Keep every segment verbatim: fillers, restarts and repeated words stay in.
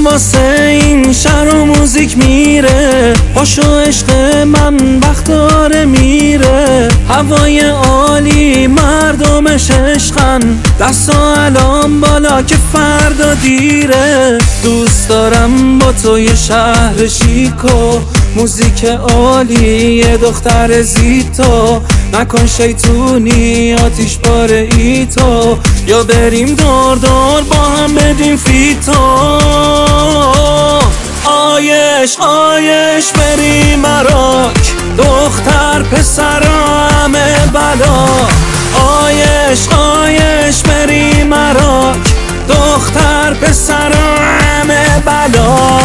دلم واسه این شهر و موزیک میره، پاشو عشق من بختاره میره. هوای عالی مردمش عشقن، دستا الان بالا که فردا دیره. دوست دارم با تو یه شهر شیکو، موزیک عالی، یه دختر زیتو. نکن شیطونی آتیش باره ای تو، یا بریم دور دور با هم بدیم فیتو. آیش آیش بریم مراک، دختر پسر همه بلا. آیش آیش بریم مراک، دختر پسر همه بلا.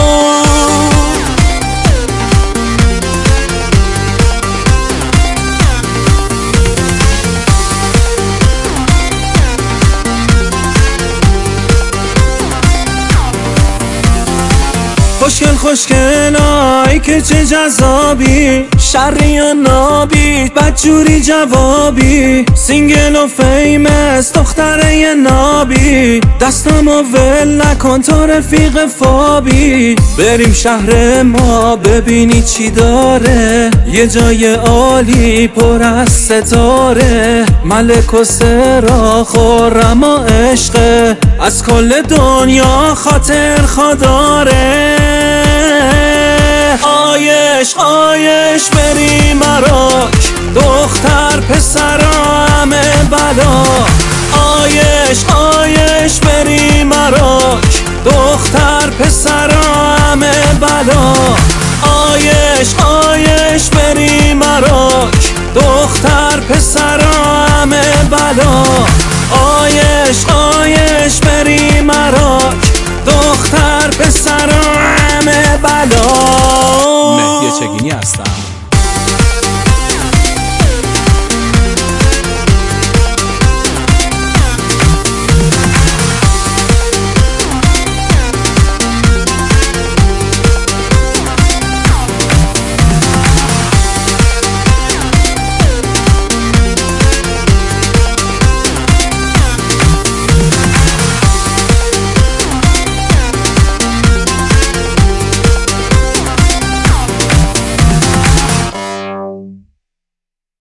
خوشگل خوشگل آی که چه جذابی، شری یا نابی بدجوری جوابی. سینگل و فیمس دختره یه نابی، دستمو ول نکن تو رفیق فابی. بریم شهر ما ببینی چی داره، یه جای عالی پر از ستاره. ملک و سرا خرم و عشقه، از کل دنیا خاطر خداره. آیش آیش بریم مراک، دختر پسر همه بلا. آیش آیش بریم مراک، دختر پسر همه بلا. آیش آیش بریم مراک، دختر پسر همه بلا. آیش آیش بریم مراک، دختر پسر همه بلا. مهدی چگینی هستم.